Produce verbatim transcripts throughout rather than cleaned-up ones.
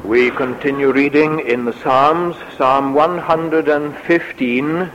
We continue reading in the Psalms, Psalm one hundred fifteen.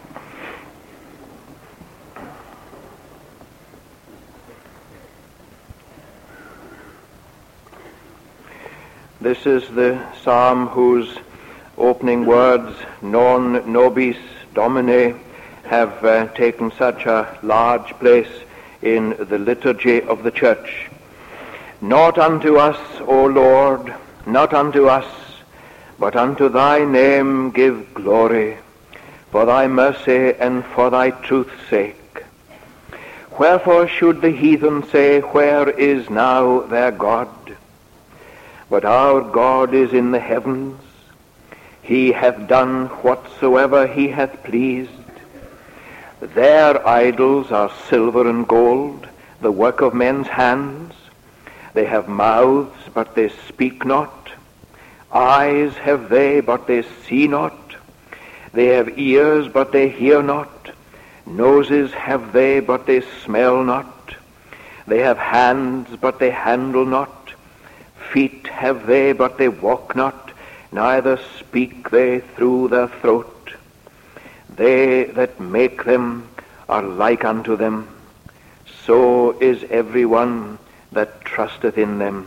This is the psalm whose opening words, Non nobis Domine, have uh, taken such a large place in the liturgy of the church. Not unto us, O Lord, not unto us, but unto thy name give glory, for thy mercy and for thy truth's sake. Wherefore should the heathen say, Where is now their God? But our God is in the heavens. He hath done whatsoever he hath pleased. Their idols are silver and gold, the work of men's hands. They have mouths, but they speak not. Eyes have they, but they see not. They have ears, but they hear not. Noses have they, but they smell not. They have hands, but they handle not. Feet have they, but they walk not. Neither speak they through their throat. They that make them are like unto them. So is every one that trusteth in them.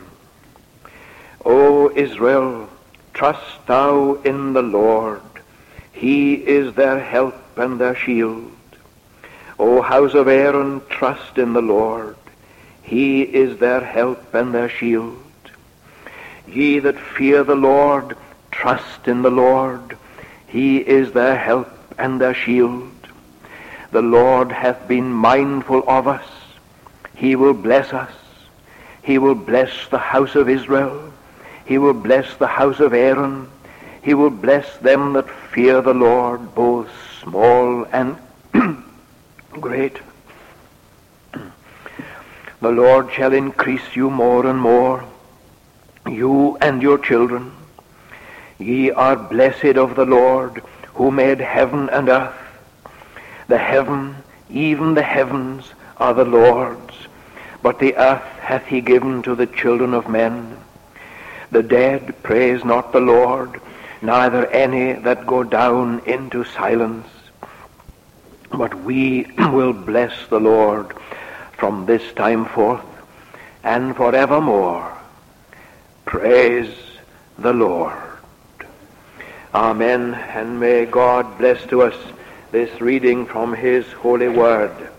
O Israel, trust thou in the Lord. He is their help and their shield. O house of Aaron, trust in the Lord. He is their help and their shield. Ye that fear the Lord, trust in the Lord. He is their help and their shield. The Lord hath been mindful of us. He will bless us. He will bless the house of Israel. He will bless the house of Aaron. He will bless them that fear the Lord, both small and great. The Lord shall increase you more and more, you and your children. Ye are blessed of the Lord, who made heaven and earth. The heaven, even the heavens, are the Lord's, but the earth hath he given to the children of men. The dead praise not the Lord, neither any that go down into silence. But we will bless the Lord from this time forth and forevermore. Praise the Lord. Amen, and may God bless to us this reading from his holy word.